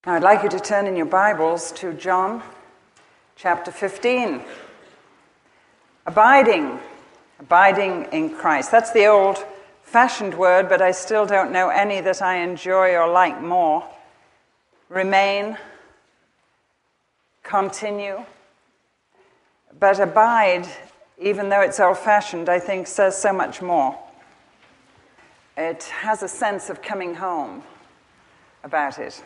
Now, I'd like you to turn in your Bibles to John chapter 15. Abiding in Christ. That's the old-fashioned word, but I still don't know any that I enjoy or like more. Remain, continue. But abide, even though it's old-fashioned, I think says so much more. It has a sense of coming home about it.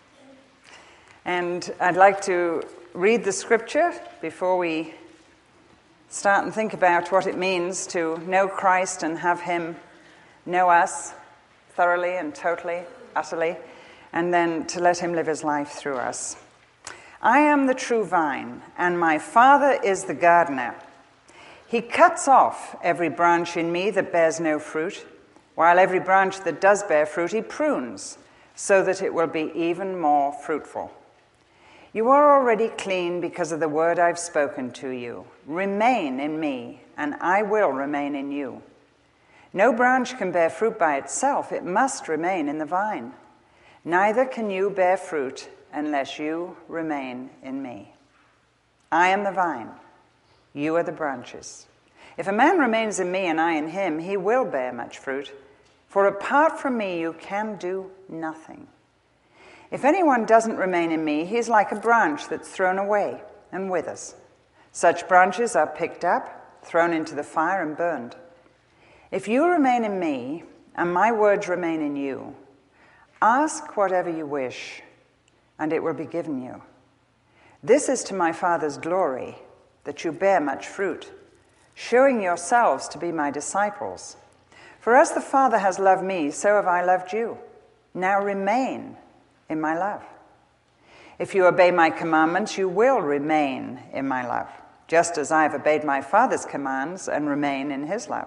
And I'd like to read the scripture before we start and think about what it means to know Christ and have him know us thoroughly and totally, utterly, and then to let him live his life through us. I am the true vine, and my Father is the gardener. He cuts off every branch in me that bears no fruit, while every branch that does bear fruit he prunes, so that it will be even more fruitful. You are already clean because of the word I've spoken to you. Remain in me, and I will remain in you. No branch can bear fruit by itself. It must remain in the vine. Neither can you bear fruit unless you remain in me. I am the vine. You are the branches. If a man remains in me and I in him, he will bear much fruit. For apart from me, you can do nothing. If anyone doesn't remain in me, he is like a branch that's thrown away and withers. Such branches are picked up, thrown into the fire, and burned. If you remain in me, and my words remain in you, ask whatever you wish, and it will be given you. This is to my Father's glory, that you bear much fruit, showing yourselves to be my disciples. For as the Father has loved me, so have I loved you. Now remain in my love. If you obey my commandments, you will remain in my love, just as I have obeyed my Father's commands and remain in his love.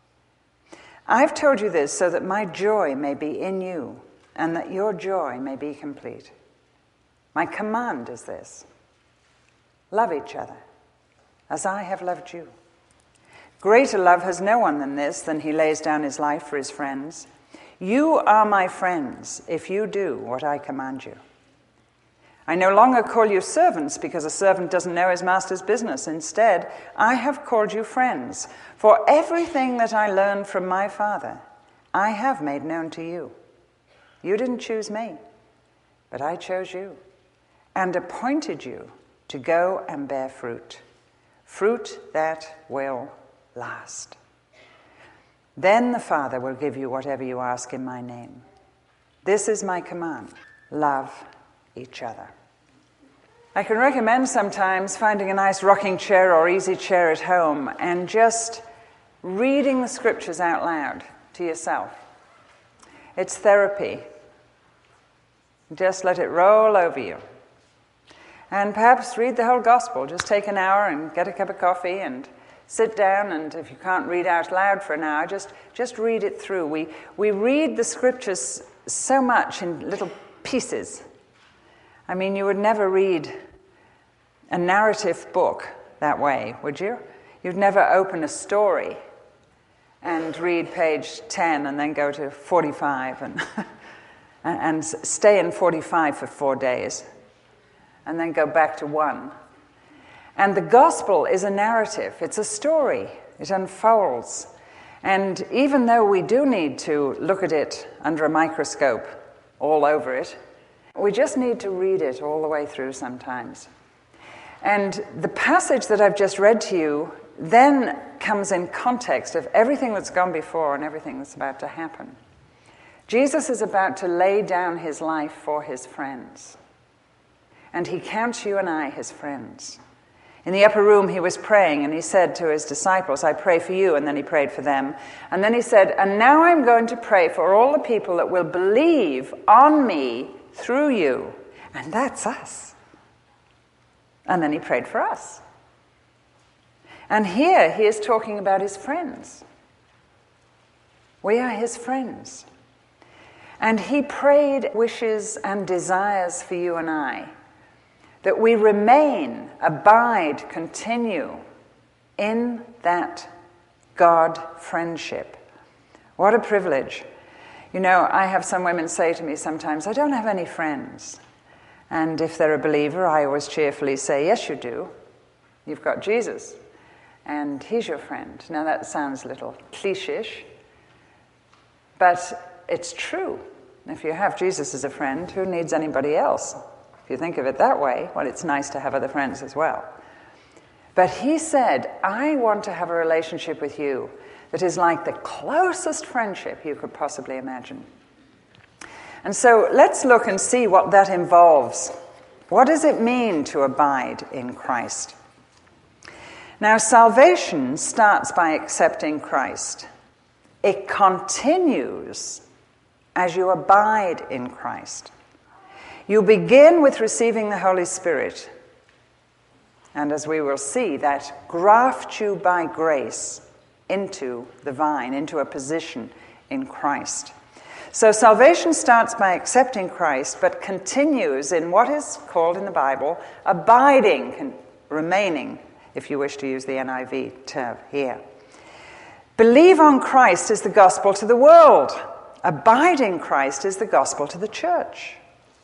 I've told you this so that my joy may be in you and that your joy may be complete. My command is this: love each other as I have loved you. Greater love has no one than this, than he lays down his life for his friends. You are my friends if you do what I command you. I no longer call you servants because a servant doesn't know his master's business. Instead, I have called you friends, for everything that I learned from my Father, I have made known to you. You didn't choose me, but I chose you and appointed you to go and bear fruit, fruit that will last. Then the Father will give you whatever you ask in my name. This is my command: love each other. I can recommend sometimes finding a nice rocking chair or easy chair at home and just reading the scriptures out loud to yourself. It's therapy. Just let it roll over you. And perhaps read the whole gospel. Just take an hour and get a cup of coffee and sit down, and if you can't read out loud for an hour, just read it through. We read the scriptures so much in little pieces. I mean, you would never read a narrative book that way, would you? You'd never open a story and read page 10 and then go to 45 and stay in 45 for 4 days and then go back to 1. And the gospel is a narrative. It's a story. It unfolds. And even though we do need to look at it under a microscope all over it, we just need to read it all the way through sometimes. And the passage that I've just read to you then comes in context of everything that's gone before and everything that's about to happen. Jesus is about to lay down his life for his friends. And he counts you and I his friends. In the upper room, he was praying, and he said to his disciples, I pray for you, and then he prayed for them. And then he said, and now I'm going to pray for all the people that will believe on me through you. And that's us. And then he prayed for us. And here he is talking about his friends. We are his friends. And he prayed wishes and desires for you and I, that we remain, abide, continue in that God friendship. What a privilege. You know, I have some women say to me sometimes, I don't have any friends. And if they're a believer, I always cheerfully say, yes, you do. You've got Jesus, and he's your friend. Now that sounds a little cliche-ish, but it's true. If you have Jesus as a friend, who needs anybody else? If you think of it that way, well, it's nice to have other friends as well. But he said, I want to have a relationship with you that is like the closest friendship you could possibly imagine. And so let's look and see what that involves. What does it mean to abide in Christ? Now, salvation starts by accepting Christ. It continues as you abide in Christ. You begin with receiving the Holy Spirit. And as we will see, that grafts you by grace into the vine, into a position in Christ. So salvation starts by accepting Christ, but continues in what is called in the Bible abiding, remaining, if you wish to use the NIV term here. Believe on Christ is the gospel to the world. Abide in Christ is the gospel to the church.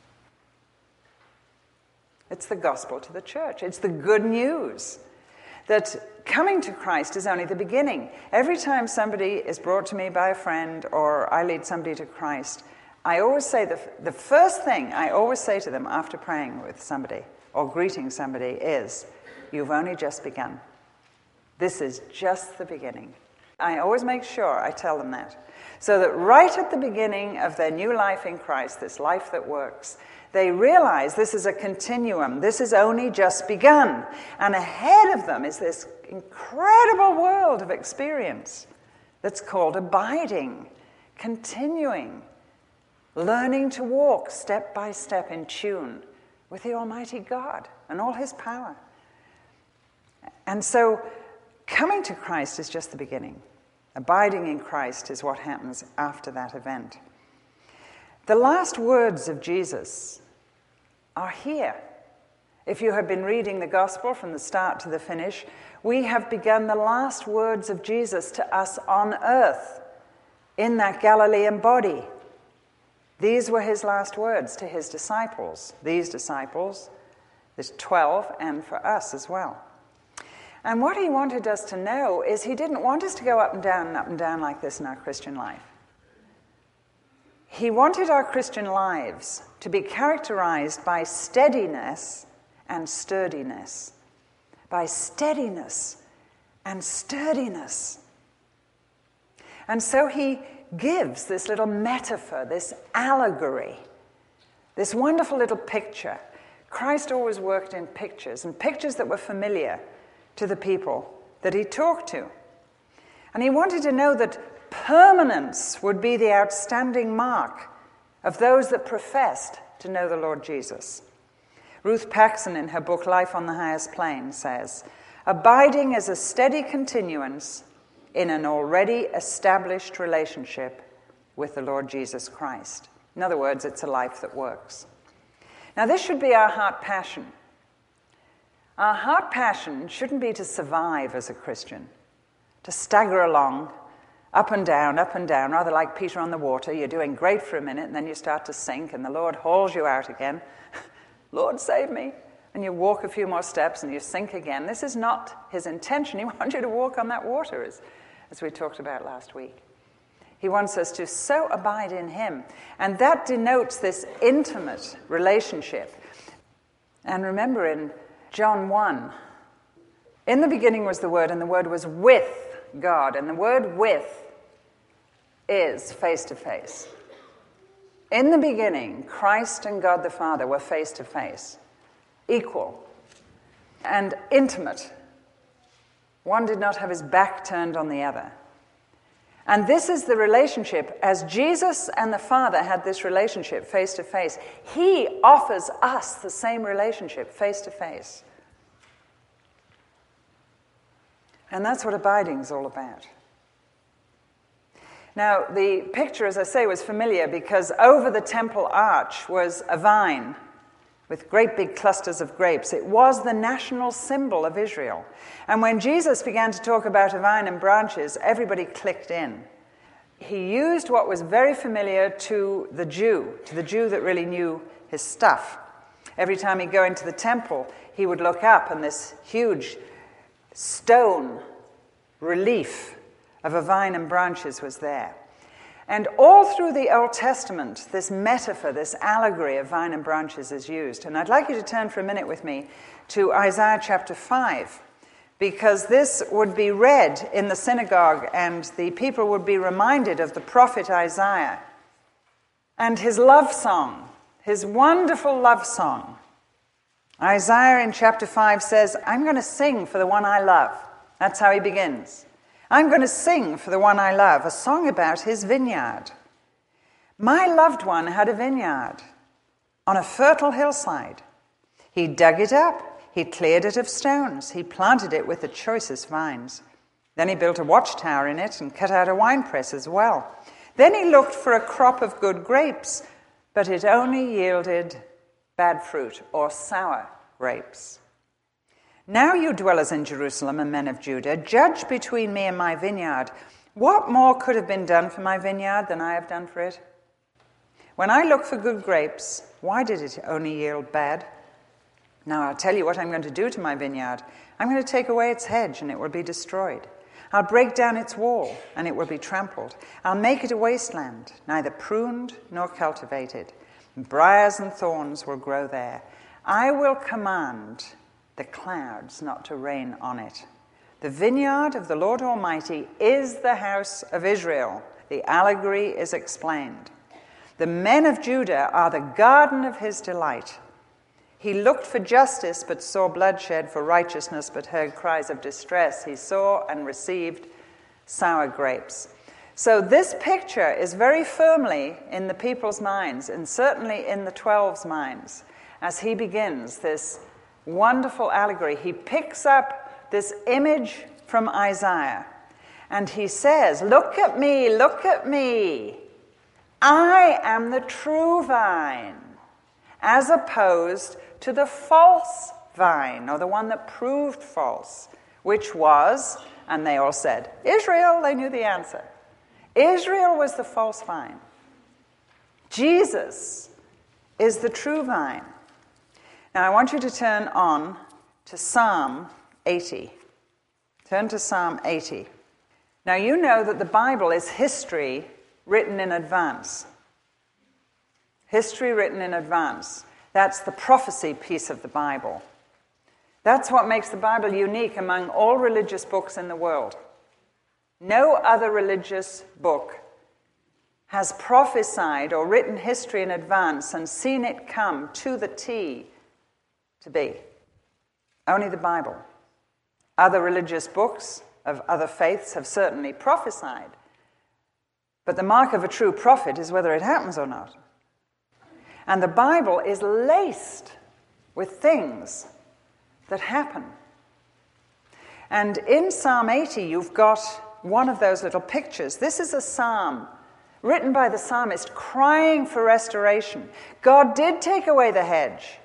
It's the gospel to the church. It's the good news that coming to Christ is only the beginning. Every time somebody is brought to me by a friend or I lead somebody to Christ, I always say the first thing I always say to them after praying with somebody or greeting somebody is, you've only just begun. This is just the beginning. I always make sure I tell them that. So that right at the beginning of their new life in Christ, this life that works, they realize this is a continuum. This is only just begun. And ahead of them is this incredible world of experience that's called abiding, continuing, learning to walk step by step in tune with the Almighty God and all his power. And so coming to Christ is just the beginning. Abiding in Christ is what happens after that event. The last words of Jesus are here. If you have been reading the gospel from the start to the finish, we have begun the last words of Jesus to us on earth in that Galilean body. These were his last words to his disciples. These disciples, there's 12, and for us as well. And what he wanted us to know is he didn't want us to go up and down like this in our Christian life. He wanted our Christian lives to be characterized by steadiness and sturdiness. By steadiness and sturdiness. And so he gives this little metaphor, this allegory, this wonderful little picture. Christ always worked in pictures, and pictures that were familiar to the people that he talked to. And he wanted to know that permanence would be the outstanding mark of those that professed to know the Lord Jesus. Ruth Paxson, in her book Life on the Highest Plane, says, abiding is a steady continuance in an already established relationship with the Lord Jesus Christ. In other words, it's a life that works. Now, this should be our heart passion. Our heart passion shouldn't be to survive as a Christian, to stagger along, up and down, rather like Peter on the water. You're doing great for a minute, and then you start to sink, and the Lord hauls you out again. Lord, save me. And you walk a few more steps, and you sink again. This is not his intention. He wants you to walk on that water, as we talked about last week. He wants us to so abide in him. And that denotes this intimate relationship. And remember in John 1, in the beginning was the Word, and the Word was with God. And the word with is face to face. In the beginning, Christ and God the Father were face to face, equal and intimate. One did not have his back turned on the other. And this is the relationship. As Jesus and the Father had this relationship face to face, he offers us the same relationship face to face. And that's what abiding is all about. Now, the picture, as I say, was familiar because over the temple arch was a vine with great big clusters of grapes. It was the national symbol of Israel. And when Jesus began to talk about a vine and branches, everybody clicked in. He used what was very familiar to the Jew that really knew his stuff. Every time he'd go into the temple, he would look up and this huge stone relief of a vine and branches was there. And all through the Old Testament, this metaphor, this allegory of vine and branches is used. And I'd like you to turn for a minute with me to Isaiah chapter 5, because this would be read in the synagogue and the people would be reminded of the prophet Isaiah and his love song, his wonderful love song. Isaiah in chapter 5 says, I'm going to sing for the one I love. That's how he begins. I'm going to sing for the one I love, a song about his vineyard. My loved one had a vineyard on a fertile hillside. He dug it up. He cleared it of stones. He planted it with the choicest vines. Then he built a watchtower in it and cut out a winepress as well. Then he looked for a crop of good grapes, but it only yielded bad fruit or sour grapes. Now you dwellers in Jerusalem and men of Judah, judge between me and my vineyard. What more could have been done for my vineyard than I have done for it? When I looked for good grapes, why did it only yield bad? Now I'll tell you what I'm going to do to my vineyard. I'm going to take away its hedge, and it will be destroyed. I'll break down its wall, and it will be trampled. I'll make it a wasteland, neither pruned nor cultivated. Briars and thorns will grow there. I will command the clouds not to rain on it. The vineyard of the Lord Almighty is the house of Israel. The allegory is explained. The men of Judah are the garden of his delight. He looked for justice, but saw bloodshed, for righteousness, but heard cries of distress. He saw and received sour grapes. So this picture is very firmly in the people's minds, and certainly in the 12's minds, as he begins this wonderful allegory. He picks up this image from Isaiah, and he says, look at me, look at me. I am the true vine, as opposed to the false vine, or the one that proved false, which was, and they all said, Israel. They knew the answer. Israel was the false vine. Jesus is the true vine. Now, I want you to turn on to Psalm 80. Turn to Psalm 80. Now, you know that the Bible is history written in advance. History written in advance. That's the prophecy piece of the Bible. That's what makes the Bible unique among all religious books in the world. No other religious book has prophesied or written history in advance and seen it come to the T to be. Only the Bible. Other religious books of other faiths have certainly prophesied, but the mark of a true prophet is whether it happens or not. And the Bible is laced with things that happen. And in Psalm 80, you've got one of those little pictures. This is a psalm written by the psalmist crying for restoration. God did take away the hedge,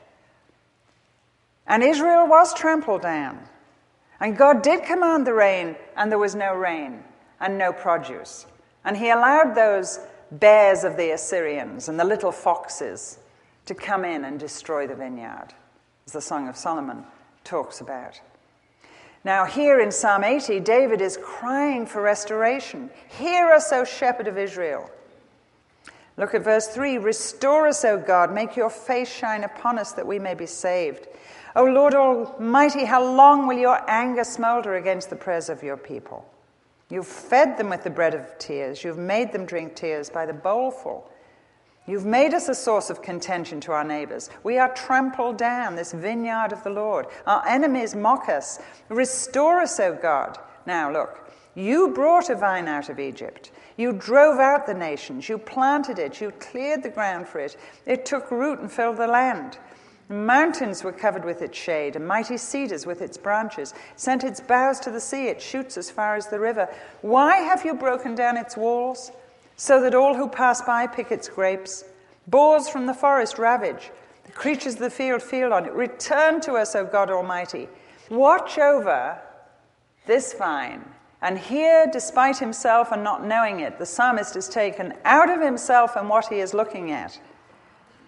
and Israel was trampled down. And God did command the rain, and there was no rain and no produce. And he allowed those bears of the Assyrians and the little foxes to come in and destroy the vineyard, as the Song of Solomon talks about. Now here in Psalm 80, David is crying for restoration. Hear us, O shepherd of Israel. Look at verse 3. Restore us, O God. Make your face shine upon us that we may be saved. O Lord Almighty, how long will your anger smolder against the prayers of your people? You've fed them with the bread of tears. You've made them drink tears by the bowlful. You've made us a source of contention to our neighbors. We are trampled down, this vineyard of the Lord. Our enemies mock us. Restore us, O God. Now look, you brought a vine out of Egypt. You drove out the nations. You planted it. You cleared the ground for it. It took root and filled the land. The mountains were covered with its shade, and mighty cedars with its branches. It sent its boughs to the sea. It shoots as far as the river. Why have you broken down its walls, so that all who pass by pick its grapes? Boars from the forest ravage. The creatures of the field feed on it. Return to us, O God Almighty. Watch over this vine. And here, despite himself and not knowing it, the psalmist is taken out of himself and what he is looking at.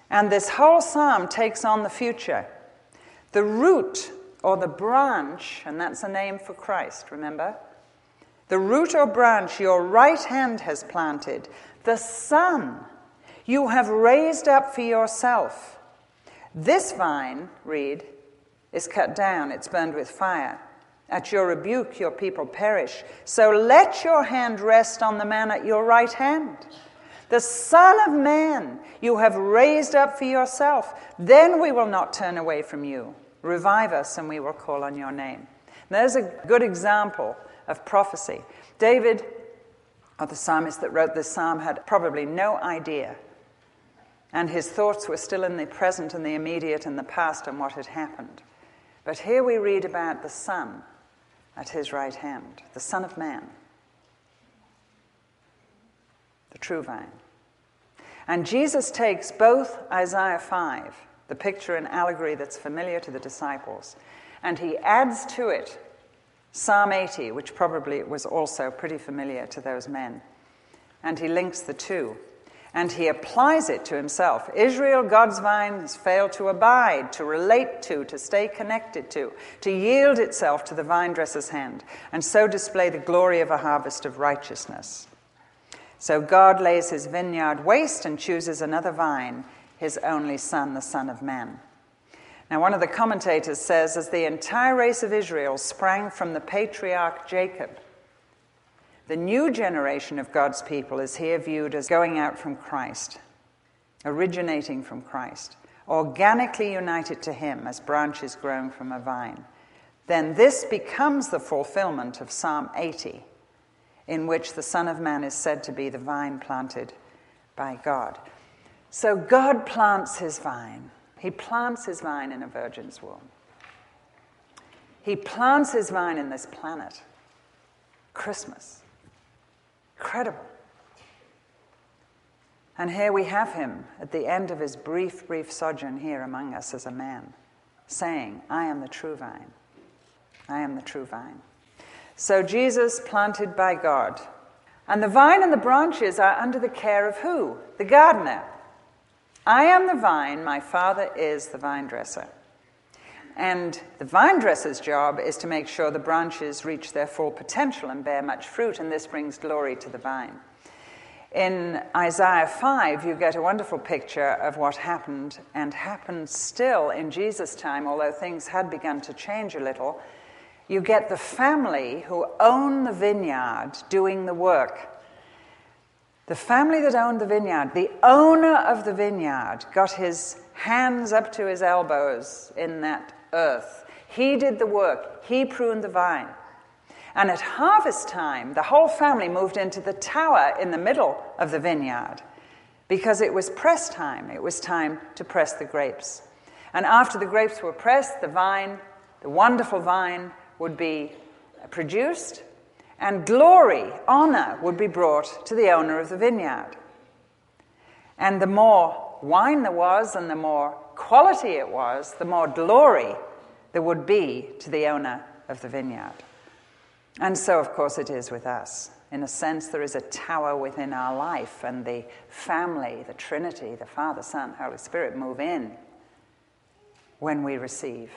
And this whole psalm takes on the future. The root or the branch, and that's a name for Christ, remember? The root or branch your right hand has planted, the son you have raised up for yourself. This vine, read, is cut down, it's burned with fire. At your rebuke your people perish. So let your hand rest on the man at your right hand. The Son of Man you have raised up for yourself. Then we will not turn away from you. Revive us and we will call on your name. Now, there's a good example of prophecy. David, or the psalmist that wrote this psalm, had probably no idea. And his thoughts were still in the present and the immediate and the past and what had happened. But here we read about the Son at his right hand, the Son of Man, the true vine. And Jesus takes both Isaiah 5, the picture and allegory that's familiar to the disciples, and he adds to it Psalm 80, which probably was also pretty familiar to those men. And he links the two. And he applies it to himself. Israel, God's vine, has failed to abide, to relate to stay connected to yield itself to the vine dresser's hand, and so display the glory of a harvest of righteousness. So God lays his vineyard waste and chooses another vine, his only son, the Son of Man. Now, one of the commentators says, as the entire race of Israel sprang from the patriarch Jacob, the new generation of God's people is here viewed as going out from Christ, originating from Christ, organically united to him as branches growing from a vine. Then this becomes the fulfillment of Psalm 80, in which the Son of Man is said to be the vine planted by God. So God plants his vine. He plants his vine in a virgin's womb. He plants his vine in this planet. Christmas. Incredible. And here we have him at the end of his brief sojourn here among us as a man, saying, I am the true vine. I am the true vine. So Jesus planted by God. And the vine and the branches are under the care of who? The gardener. I am the vine, my Father is the vine dresser. And the vine dresser's job is to make sure the branches reach their full potential and bear much fruit, and this brings glory to the vine. In Isaiah 5, you get a wonderful picture of what happened, and happened still in Jesus' time, although things had begun to change a little. You get the family who own the vineyard doing the work. The family that owned the vineyard, the owner of the vineyard, got his hands up to his elbows in that earth. He did the work. He pruned the vine. And at harvest time, the whole family moved into the tower in the middle of the vineyard because it was press time. It was time to press the grapes. And after the grapes were pressed, the vine, the wonderful vine, would be produced, and glory, honor, would be brought to the owner of the vineyard. And the more wine there was and the more quality it was, the more glory there would be to the owner of the vineyard. And so, of course, it is with us. In a sense, there is a tower within our life, and the family, the Trinity, the Father, Son, Holy Spirit, move in when we receive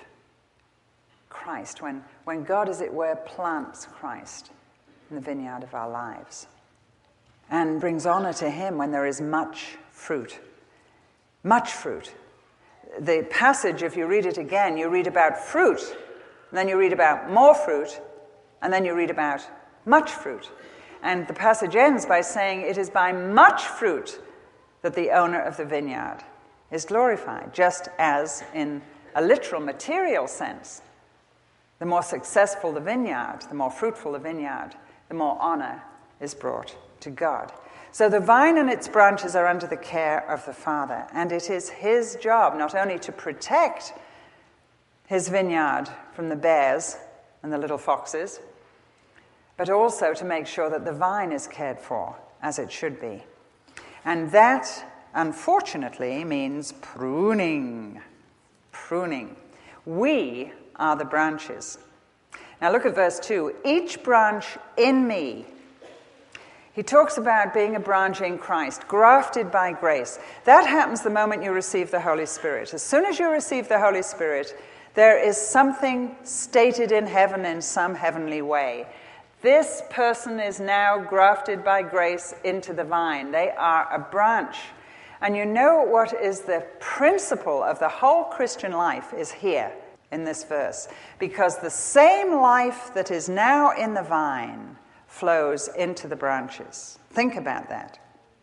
Christ, when God, as it were, plants Christ in the vineyard of our lives and brings honor to him when there is much fruit. Much fruit. The passage, if you read it again, you read about fruit, and then you read about more fruit, and then you read about much fruit. And the passage ends by saying it is by much fruit that the owner of the vineyard is glorified, just as in a literal material sense. The more successful the vineyard, the more fruitful the vineyard, the more honor is brought to God. So the vine and its branches are under the care of the Father, and it is his job not only to protect his vineyard from the bears and the little foxes, but also to make sure that the vine is cared for as it should be. And that, unfortunately, means pruning. Pruning. We are the branches. Now look at verse 2. Each branch in me, He talks about being a branch in Christ, grafted by grace. That happens the moment you receive the Holy Spirit. As soon as you receive the Holy Spirit, there is something stated in heaven in some heavenly way. This person is now grafted by grace into the vine. They are a branch. And you know what is the principle of the whole Christian life is here in this verse. Because the same life that is now in the vine flows into the branches. Think about that.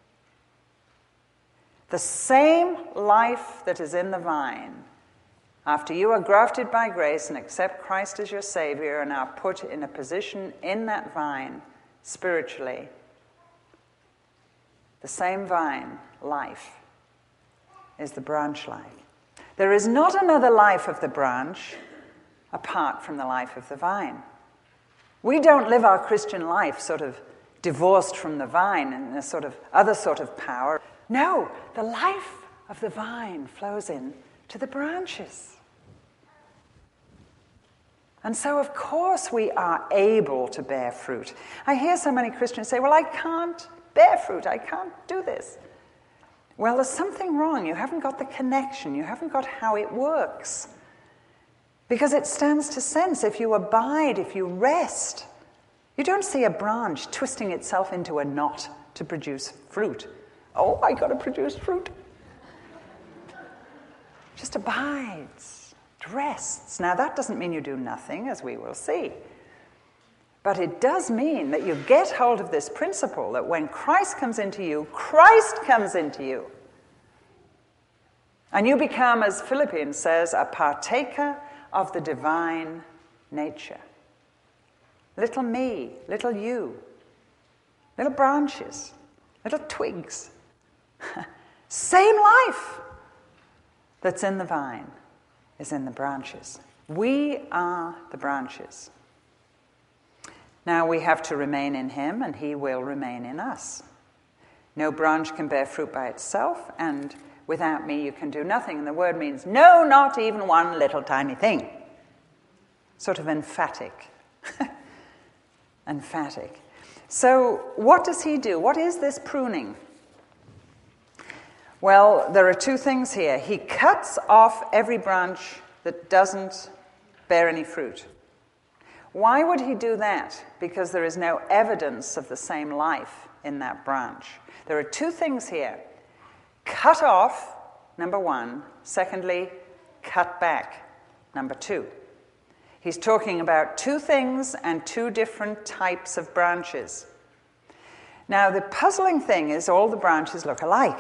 The same life that is in the vine, after you are grafted by grace and accept Christ as your Savior and are put in a position in that vine spiritually, the same vine life is the branch life. There is not another life of the branch apart from the life of the vine. We don't live our Christian life sort of divorced from the vine in a sort of other sort of power. No, the life of the vine flows in to the branches. And so, of course, we are able to bear fruit. I hear so many Christians say, well, I can't bear fruit. I can't do this. Well, there's something wrong. You haven't got the connection. You haven't got how it works. Because it stands to sense if you abide, if you rest. You don't see a branch twisting itself into a knot to produce fruit. Oh, I got to produce fruit. Just abides, rests. Now, that doesn't mean you do nothing, as we will see. But it does mean that you get hold of this principle that when Christ comes into you, Christ comes into you. And you become, as Philippians says, a partaker of the divine nature. Little me, little you, little branches, little twigs. Same life that's in the vine is in the branches. We are the branches. Now we have to remain in him, and he will remain in us. No branch can bear fruit by itself, and without me you can do nothing. And the word means no, not even one little tiny thing. Sort of emphatic. Emphatic. So what does he do? What is this pruning? Well, there are two things here. He cuts off every branch that doesn't bear any fruit. Why would he do that? Because there is no evidence of the same life in that branch. There are two things here. Cut off, number one. Secondly, cut back, number two. He's talking about two things and two different types of branches. Now, the puzzling thing is all the branches look alike.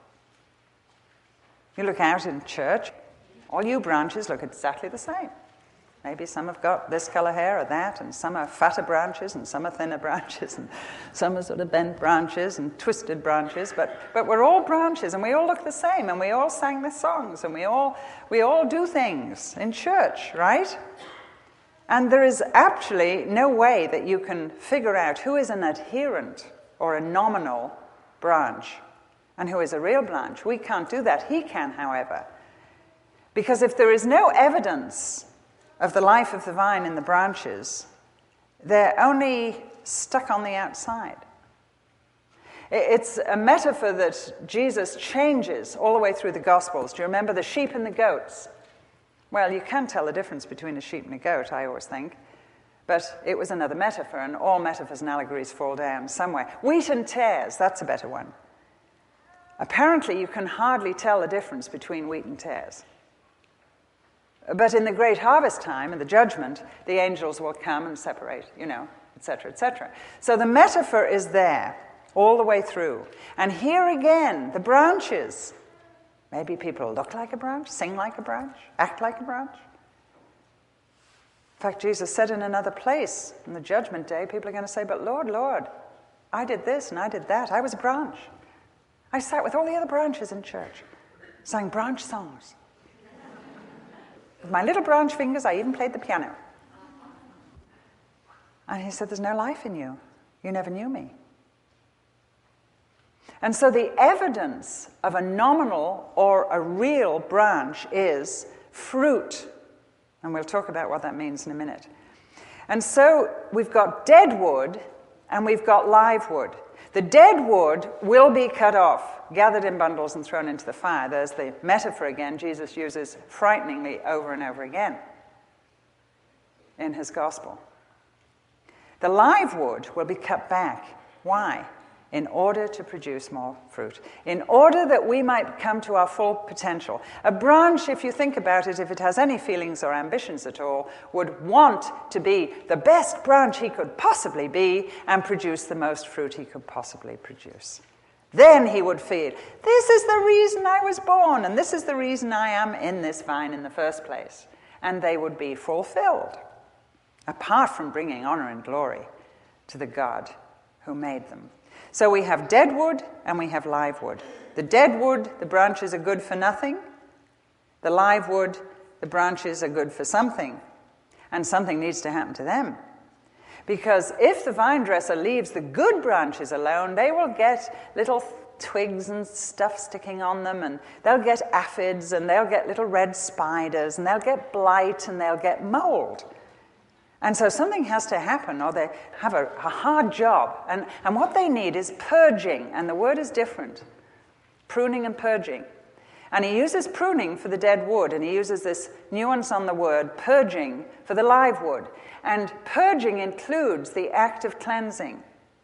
You look out in church, all you branches look exactly the same. Maybe some have got this color hair or that, and some are fatter branches, and some are thinner branches, and some are sort of bent branches and twisted branches. But we're all branches, and we all look the same, and we all sang the songs, and we all do things in church, right? And there is actually no way that you can figure out who is an adherent or a nominal branch and who is a real branch. We can't do that. He can, however. Because if there is no evidence of the life of the vine in the branches, they're only stuck on the outside. It's a metaphor that Jesus changes all the way through the Gospels. Do you remember the sheep and the goats? Well, you can tell the difference between a sheep and a goat, I always think. But it was another metaphor, and all metaphors and allegories fall down somewhere. Wheat and tares, that's a better one. Apparently, you can hardly tell the difference between wheat and tares. But in the great harvest time, in the judgment, the angels will come and separate, etc., etc. So the metaphor is there all the way through. And here again, the branches. Maybe people look like a branch, sing like a branch, act like a branch. In fact, Jesus said in another place, in the judgment day, people are going to say, but Lord, Lord, I did this and I did that. I was a branch. I sat with all the other branches in church, sang branch songs. With my little branch fingers, I even played the piano. And he said, there's no life in you. You never knew me. And so the evidence of a nominal or a real branch is fruit. And we'll talk about what that means in a minute. And so we've got dead wood and we've got live wood. The dead wood will be cut off, gathered in bundles and thrown into the fire. There's the metaphor again Jesus uses frighteningly over and over again in his gospel. The live wood will be cut back. Why? In order to produce more fruit. In order that we might come to our full potential. A branch, if you think about it, if it has any feelings or ambitions at all, would want to be the best branch he could possibly be and produce the most fruit he could possibly produce. Then he would feel, this is the reason I was born, and this is the reason I am in this vine in the first place. And they would be fulfilled, apart from bringing honor and glory to the God who made them. So we have dead wood and we have live wood. The dead wood, the branches are good for nothing. The live wood, the branches are good for something. And something needs to happen to them. Because if the vine dresser leaves the good branches alone, they will get little twigs and stuff sticking on them, and they'll get aphids, and they'll get little red spiders, and they'll get blight, and they'll get mold. And so something has to happen, or they have a hard job. And what they need is purging, and the word is different. Pruning and purging. And he uses pruning for the dead wood, and he uses this nuance on the word, purging, for the live wood. And purging includes the act of cleansing,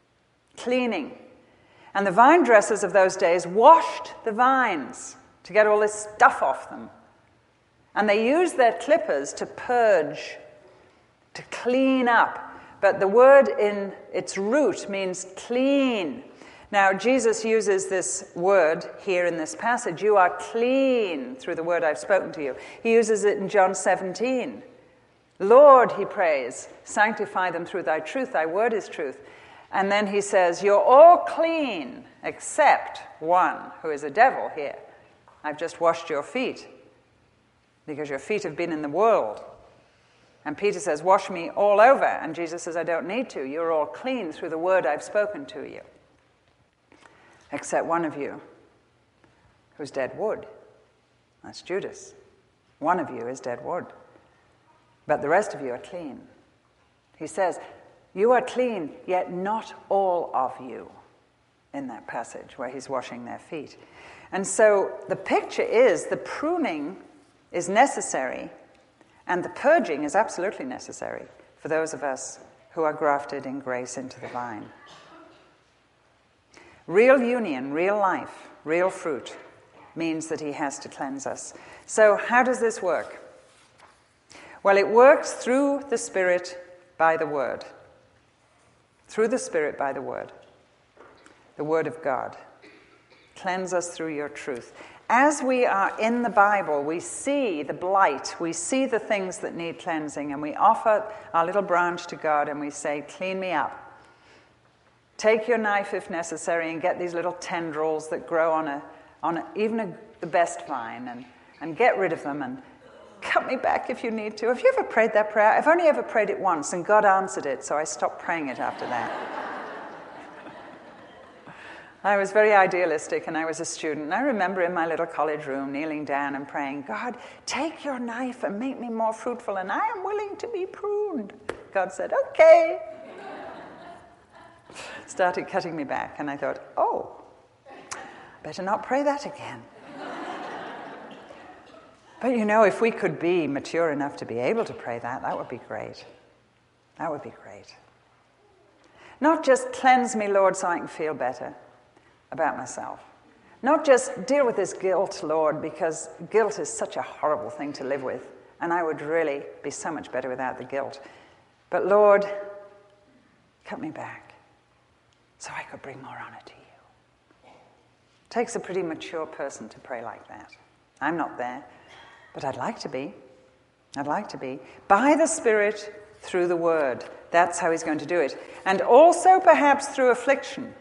cleaning. And the vine dressers of those days washed the vines to get all this stuff off them. And they used their clippers to purge, to clean up. But the word in its root means clean. Now, Jesus uses this word here in this passage. You are clean through the word I've spoken to you. He uses it in John 17. Lord, he prays, sanctify them through thy truth. Thy word is truth. And then he says, you're all clean except one who is a devil here. I've just washed your feet because your feet have been in the world. And Peter says, wash me all over. And Jesus says, I don't need to. You're all clean through the word I've spoken to you. Except one of you who's dead wood. That's Judas. One of you is dead wood. But the rest of you are clean. He says, you are clean, yet not all of you, in that passage where he's washing their feet. And so the picture is the pruning is necessary, and the purging is absolutely necessary for those of us who are grafted in grace into the vine. Real union, real life, real fruit means that he has to cleanse us. So how does this work? Well, it works through the Spirit by the Word. Through the Spirit by the Word. The Word of God. Cleanse us through your truth. As we are in the Bible, we see the blight, we see the things that need cleansing, and we offer our little branch to God and we say, clean me up. Take your knife if necessary and get these little tendrils that grow on the best vine and get rid of them and cut me back if you need to. Have you ever prayed that prayer? I've only ever prayed it once and God answered it, so I stopped praying it after that. I was very idealistic and I was a student. And I remember in my little college room kneeling down and praying, God, take your knife and make me more fruitful and I am willing to be pruned. God said, okay. Started cutting me back and I thought, oh, better not pray that again. But you know, if we could be mature enough to be able to pray that, that would be great. That would be great. Not just cleanse me, Lord, so I can feel better about myself. Not just deal with this guilt, Lord, because guilt is such a horrible thing to live with, and I would really be so much better without the guilt. But Lord, cut me back so I could bring more honor to you. It takes a pretty mature person to pray like that. I'm not there, but I'd like to be. I'd like to be. By the Spirit, through the Word. That's how he's going to do it. And also perhaps through affliction.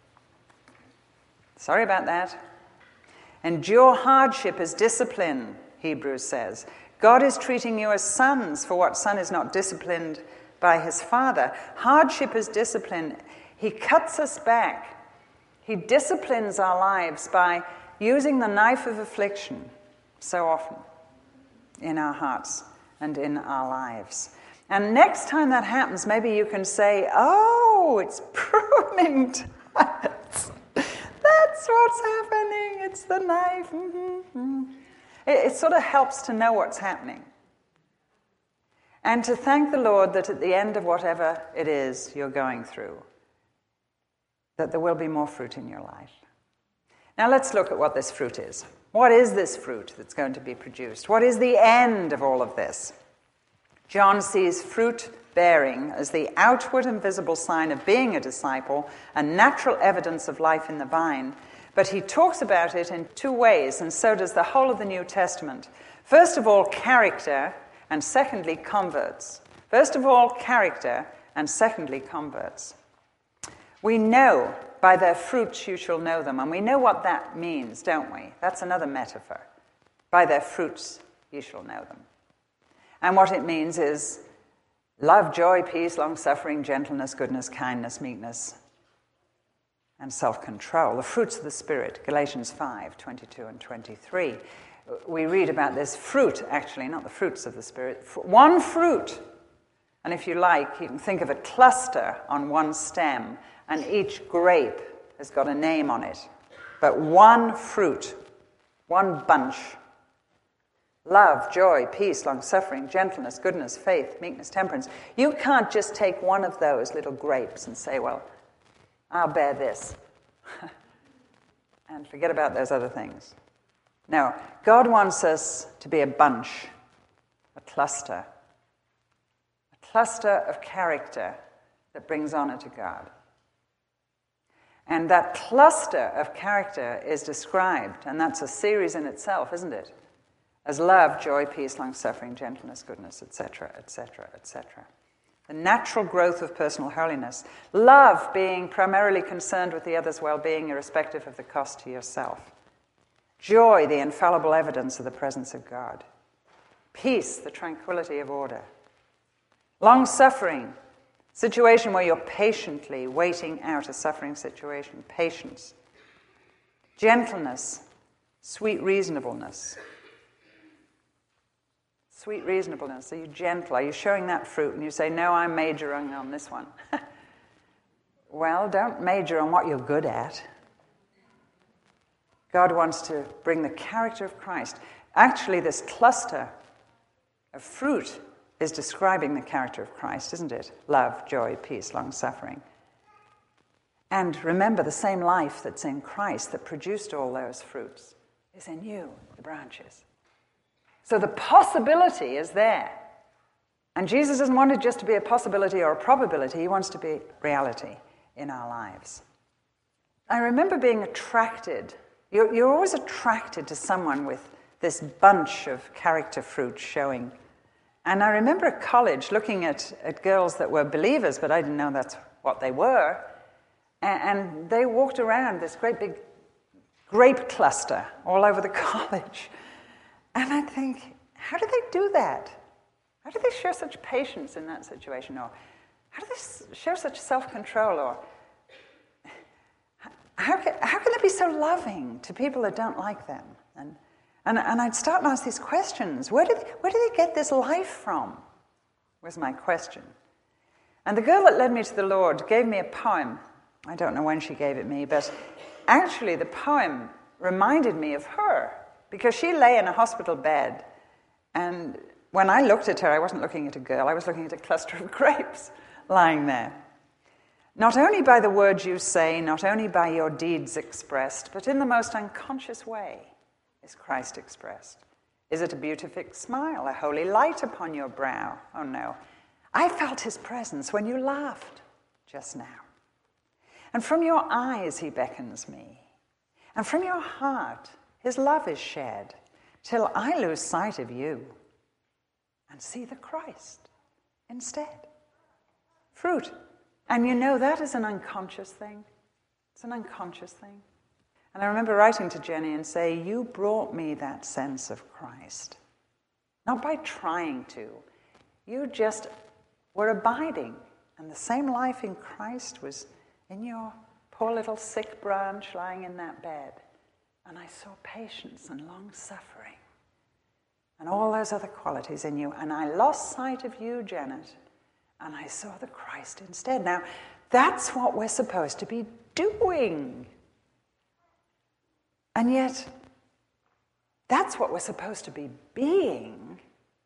Sorry about that. Endure hardship as discipline, Hebrews says. God is treating you as sons, for what son is not disciplined by his father? Hardship is discipline. He cuts us back. He disciplines our lives by using the knife of affliction so often in our hearts and in our lives. And next time that happens, maybe you can say, oh, it's pruning That's what's happening. It's the knife. It sort of helps to know what's happening. And to thank the Lord that at the end of whatever it is you're going through, that there will be more fruit in your life. Now let's look at what this fruit is. What is this fruit that's going to be produced? What is the end of all of this? John sees fruit bearing as the outward and visible sign of being a disciple, a natural evidence of life in the vine. But he talks about it in two ways, and so does the whole of the New Testament. First of all, character, and secondly, converts. First of all, character, and secondly, converts. We know by their fruits you shall know them, and we know what that means, don't we? That's another metaphor. By their fruits you shall know them. And what it means is love, joy, peace, long-suffering, gentleness, goodness, kindness, meekness, and self-control. The fruits of the Spirit, Galatians 5, 22 and 23. We read about this fruit, actually, not the fruits of the Spirit. One fruit. And if you like, you can think of a cluster on one stem, and each grape has got a name on it. But one fruit, one bunch. Love, joy, peace, long-suffering, gentleness, goodness, faith, meekness, temperance. You can't just take one of those little grapes and say, well, I'll bear this. And forget about those other things. No, God wants us to be a bunch, a cluster of character that brings honor to God. And that cluster of character is described, and that's a series in itself, isn't it? As love, joy, peace, long-suffering, gentleness, goodness, etc., etc., etc. The natural growth of personal holiness. Love being primarily concerned with the other's well-being, irrespective of the cost to yourself. Joy, the infallible evidence of the presence of God. Peace, the tranquility of order. Long-suffering, situation where you're patiently waiting out a suffering situation. Patience. Gentleness, sweet reasonableness. Sweet reasonableness. Are you gentle? Are you showing that fruit? And you say, no, I'm majoring on this one. Well, don't major on what you're good at. God wants to bring the character of Christ. Actually, this cluster of fruit is describing the character of Christ, isn't it? Love, joy, peace, long-suffering. And remember, the same life that's in Christ that produced all those fruits is in you, the branches. So the possibility is there. And Jesus doesn't want it just to be a possibility or a probability. He wants to be reality in our lives. I remember being attracted. You're always attracted to someone with this bunch of character fruit showing. And I remember at college looking at girls that were believers, but I didn't know that's what they were. And they walked around this great big grape cluster all over the college. And I think, how do they do that? How do they show such patience in that situation? Or how do they show such self-control? Or how can they be so loving to people that don't like them? And I'd start to ask these questions. Where do they get this life from? Was my question. And the girl that led me to the Lord gave me a poem. I don't know when she gave it me, but actually the poem reminded me of her. Because she lay in a hospital bed, and when I looked at her, I wasn't looking at a girl, I was looking at a cluster of grapes lying there. Not only by the words you say, not only by your deeds expressed, but in the most unconscious way is Christ expressed. Is it a beatific smile, a holy light upon your brow? Oh no, I felt his presence when you laughed just now. And from your eyes he beckons me, and from your heart his love is shed, till I lose sight of you and see the Christ instead. Fruit. And you know that is an unconscious thing. It's an unconscious thing. And I remember writing to Jenny and say, you brought me that sense of Christ. Not by trying to. You just were abiding. And the same life in Christ was in your poor little sick branch lying in that bed. And I saw patience and long-suffering and all those other qualities in you. And I lost sight of you, Janet, and I saw the Christ instead. Now, that's what we're supposed to be doing? And yet, that's what we're supposed to be being.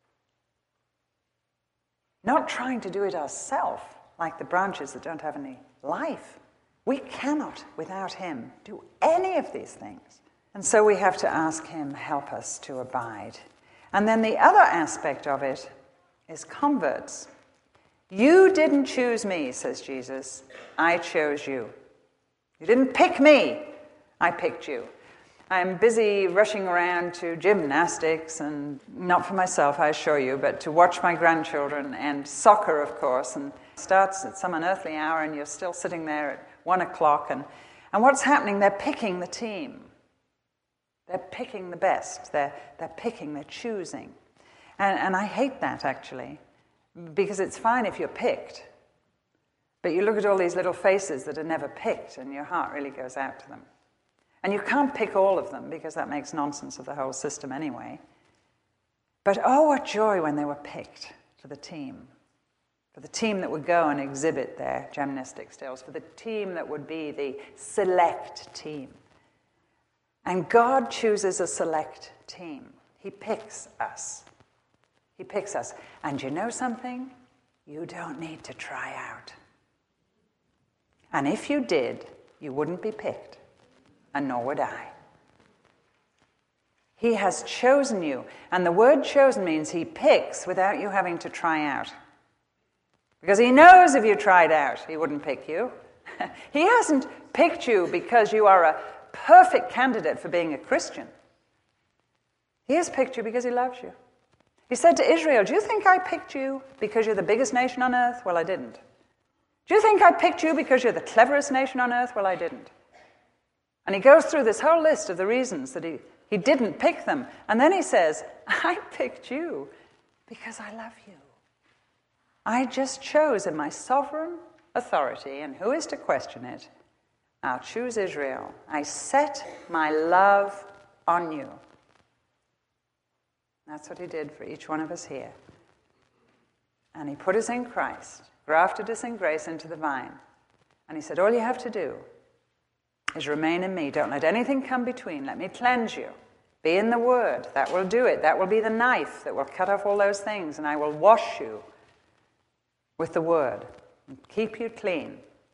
Not trying to do it ourselves, like the branches that don't have any life. We cannot, without him, do any of these things. And so we have to ask him, help us to abide. And then the other aspect of it is converts. You didn't choose me, says Jesus. I chose you. You didn't pick me. I picked you. I'm busy rushing around to gymnastics, and not for myself, I assure you, but to watch my grandchildren, and soccer, of course, and it starts at some unearthly hour, and you're still sitting there at 1 o'clock, and what's happening? They're picking the team. They're picking the best. They're picking, they're choosing. And I hate that, actually, because it's fine if you're picked, but you look at all these little faces that are never picked, and your heart really goes out to them. And you can't pick all of them, because that makes nonsense of the whole system anyway. But oh, what joy when they were picked for the team that would go and exhibit their gymnastic skills, for the team that would be the select team. And God chooses a select team. He picks us. He picks us. And you know something? You don't need to try out. And if you did, you wouldn't be picked. And nor would I. He has chosen you. And the word chosen means he picks without you having to try out. Because he knows if you tried out, he wouldn't pick you. He hasn't picked you because you are a perfect candidate for being a Christian. He has picked you because he loves you. He said to Israel, do you think I picked you because you're the biggest nation on earth? Well, I didn't. Do you think I picked you because you're the cleverest nation on earth? Well, I didn't. And he goes through this whole list of the reasons that he didn't pick them. And then he says, I picked you because I love you. I just chose in my sovereign authority, and who is to question it? I'll choose Israel. I set my love on you. That's what he did for each one of us here. And he put us in Christ, grafted us in grace into the vine. And he said, all you have to do is remain in me. Don't let anything come between. Let me cleanse you. Be in the Word. That will do it. That will be the knife that will cut off all those things. And I will wash you with the Word and keep you clean.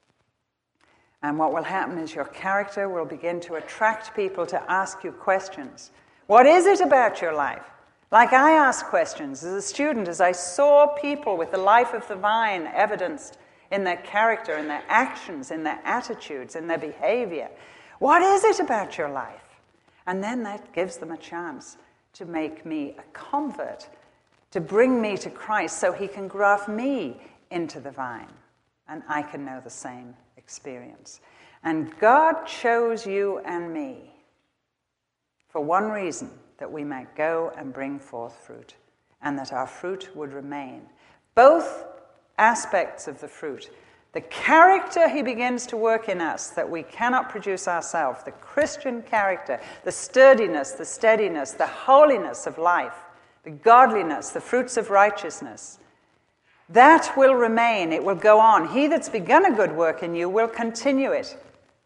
And what will happen is your character will begin to attract people to ask you questions. What is it about your life? Like I asked questions as a student, as I saw people with the life of the vine evidenced in their character, in their actions, in their attitudes, in their behavior. What is it about your life? And then that gives them a chance to make me a convert, to bring me to Christ so he can graft me into the vine. And I can know the same experience. And God chose you and me for one reason, that we might go and bring forth fruit, and that our fruit would remain. Both aspects of the fruit. The character he begins to work in us that we cannot produce ourselves, the Christian character, the sturdiness, the steadiness, the holiness of life, the godliness, the fruits of righteousness, that will remain. It will go on. He that's begun a good work in you will continue it.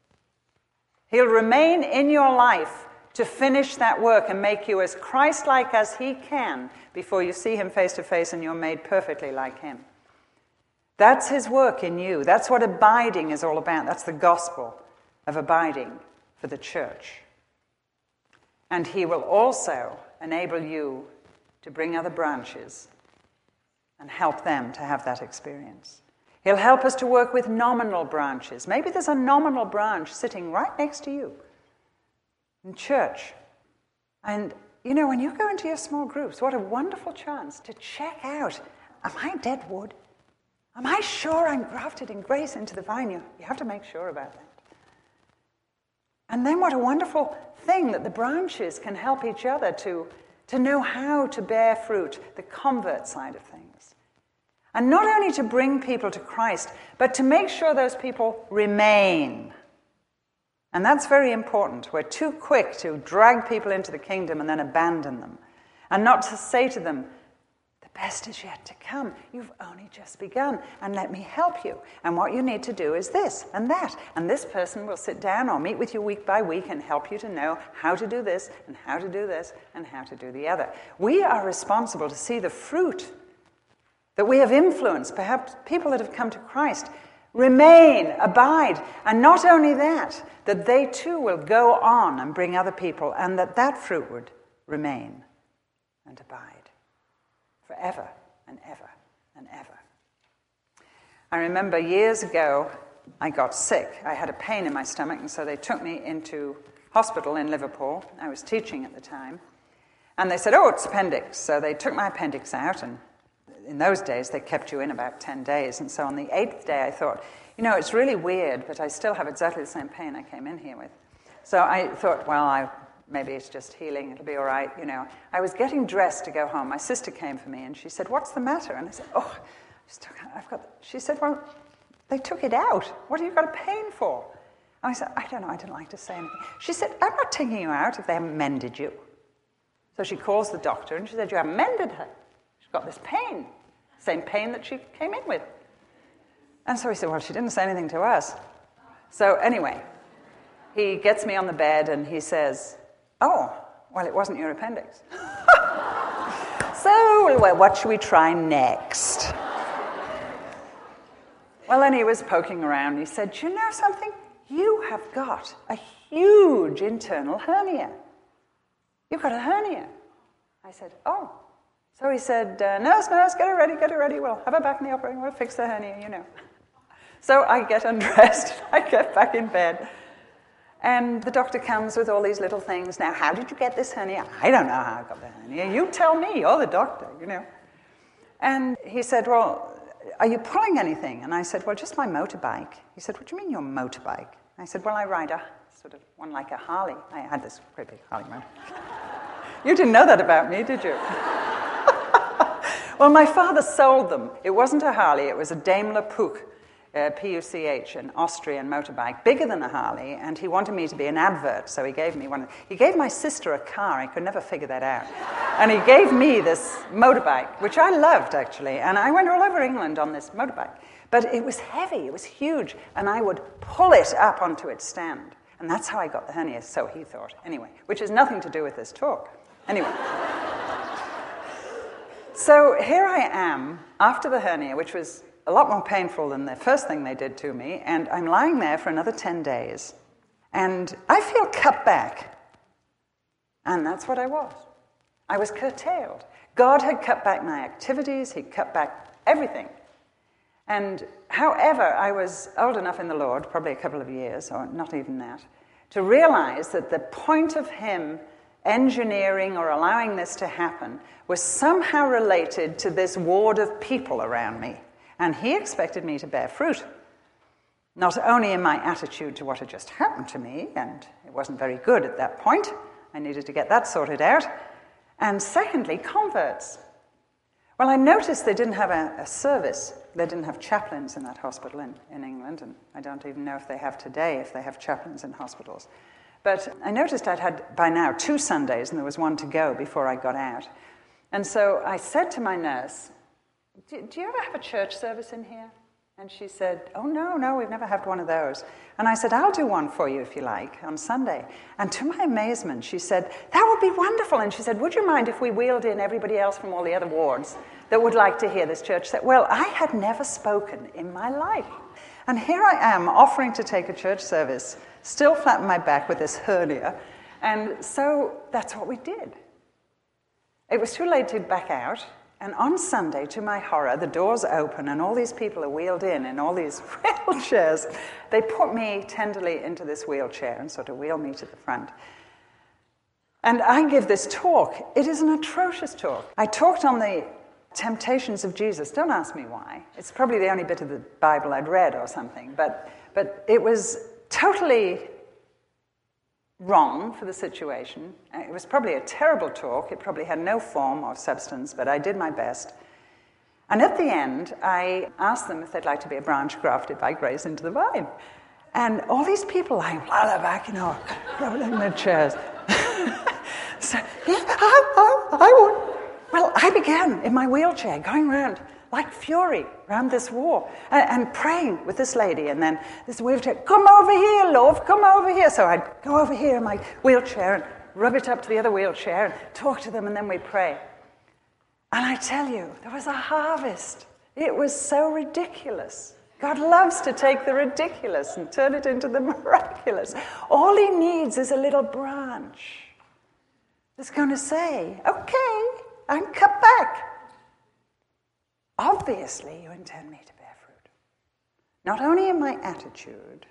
He'll remain in your life to finish that work and make you as Christ-like as he can before you see him face to face and you're made perfectly like him. That's his work in you. That's what abiding is all about. That's the gospel of abiding for the church. And he will also enable you to bring other branches and help them to have that experience. He'll help us to work with nominal branches. Maybe there's a nominal branch sitting right next to you in church. And, you know, when you go into your small groups, what a wonderful chance to check out, am I dead wood? Am I sure I'm grafted in grace into the vine? You have to make sure about that. And then what a wonderful thing that the branches can help each other to know how to bear fruit, the convert side of things. And not only to bring people to Christ, but to make sure those people remain. And that's very important. We're too quick to drag people into the kingdom and then abandon them. And not to say to them, the best is yet to come. You've only just begun, and let me help you. And what you need to do is this and that. And this person will sit down or meet with you week by week and help you to know how to do this and how to do this and how to do the other. We are responsible to see the fruit that we have influenced, perhaps people that have come to Christ, remain, abide, and not only that they too will go on and bring other people, and that fruit would remain and abide forever and ever and ever. I remember years ago, I got sick. I had a pain in my stomach, and so they took me into hospital in Liverpool. I was teaching at the time. And they said, it's appendix. So they took my appendix out, and in those days, they kept you in about 10 days. And so on the 8th day, I thought, it's really weird, but I still have exactly the same pain I came in here with. So I thought, maybe it's just healing. It'll be all right, I was getting dressed to go home. My sister came for me, and she said, "What's the matter?" And I said, She said, "Well, they took it out. What have you got a pain for?" And I said, "I don't know. I didn't like to say anything." She said, "I'm not taking you out if they haven't mended you." So she calls the doctor, and she said, "You haven't mended her. She's got this pain. Same pain that she came in with." And so he said, "Well, she didn't say anything to us." So anyway, he gets me on the bed and he says, it wasn't your appendix. So what should we try next? Well, then he was poking around. He said, "Do you know something? You have got a huge internal hernia. You've got a hernia." I said, "Oh." So he said, nurse, get her ready. We'll have her back in the operating room. We'll fix the hernia, So I get undressed. I get back in bed. And the doctor comes with all these little things. "Now, how did you get this hernia?" "I don't know how I got the hernia. You tell me. You're the doctor, And he said, "Well, are you pulling anything?" And I said, "Well, just my motorbike." He said, "What do you mean your motorbike?" I said, "Well, I ride a sort of one like a Harley." I had this great big Harley motorbike. You didn't know that about me, did you? Well, my father sold them. It wasn't a Harley. It was a Daimler Puch, P-U-C-H, an Austrian motorbike, bigger than a Harley, and he wanted me to be an advert, so he gave me one. He gave my sister a car. I could never figure that out. And he gave me this motorbike, which I loved, actually, and I went all over England on this motorbike. But it was heavy. It was huge, and I would pull it up onto its stand, and that's how I got the hernia, so he thought. Anyway, which has nothing to do with this talk. Anyway. So here I am, after the hernia, which was a lot more painful than the first thing they did to me, and I'm lying there for another 10 days. And I feel cut back. And that's what I was. I was curtailed. God had cut back my activities. He'd cut back everything. And however, I was old enough in the Lord, probably a couple of years, or not even that, to realize that the point of him engineering or allowing this to happen was somehow related to this ward of people around me. And he expected me to bear fruit, not only in my attitude to what had just happened to me, and it wasn't very good at that point. I needed to get that sorted out. And secondly, converts. Well, I noticed they didn't have a service. They didn't have chaplains in that hospital in England, and I don't even know if they have today, if they have chaplains in hospitals. But I noticed I'd had, by now, 2 Sundays, and there was one to go before I got out. And so I said to my nurse, do you ever have a church service in here? And she said, "Oh, no, we've never had one of those." And I said, "I'll do one for you if you like, on Sunday." And to my amazement, she said, "That would be wonderful." And she said, "Would you mind if we wheeled in everybody else from all the other wards that would like to hear this church service?" Well, I had never spoken in my life. And here I am offering to take a church service, still flat on my back with this hernia. And so that's what we did. It was too late to back out. And on Sunday, to my horror, the doors open and all these people are wheeled in all these wheelchairs. They put me tenderly into this wheelchair and sort of wheel me to the front. And I give this talk. It is an atrocious talk. I talked on the temptations of Jesus. Don't ask me why. It's probably the only bit of the Bible I'd read or something. But it was totally wrong for the situation. It was probably a terrible talk. It probably had no form or substance, but I did my best. And at the end, I asked them if they'd like to be a branch grafted by grace into the vine. And all these people lying flat back, grabbing in their chairs. So, yeah, I would. Well, I began in my wheelchair going around like fury around this wall and praying with this lady. And then this wheelchair, come over here, love, come over here. So I'd go over here in my wheelchair and rub it up to the other wheelchair and talk to them, and then we'd pray. And I tell you, there was a harvest. It was so ridiculous. God loves to take the ridiculous and turn it into the miraculous. All he needs is a little branch that's going to say, okay, I'm cut back. Obviously, you intend me to bear fruit. Not only in my attitude,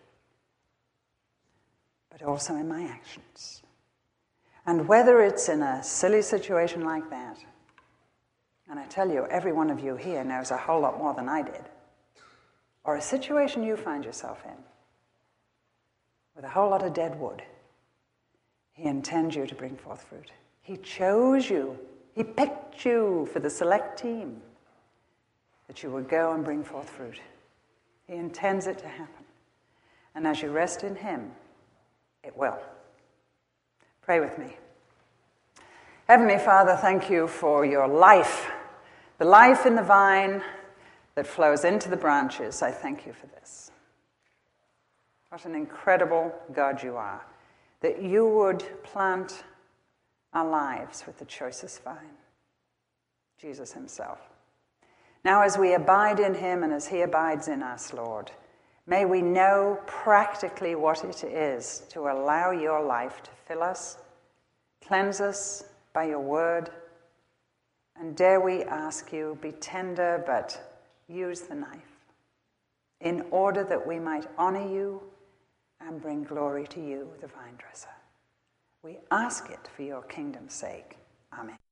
but also in my actions. And whether it's in a silly situation like that, and I tell you, every one of you here knows a whole lot more than I did, or a situation you find yourself in, with a whole lot of dead wood, he intends you to bring forth fruit. He chose you. He picked you for the select team that you would go and bring forth fruit. He intends it to happen. And as you rest in him, it will. Pray with me. Heavenly Father, thank you for your life, the life in the vine that flows into the branches. I thank you for this. What an incredible God you are, that you would plant our lives with the choicest vine, Jesus himself. Now, as we abide in him and as he abides in us, Lord, may we know practically what it is to allow your life to fill us, cleanse us by your word, and dare we ask you, be tender, but use the knife, in order that we might honor you and bring glory to you, the vine dresser. We ask it for your kingdom's sake. Amen.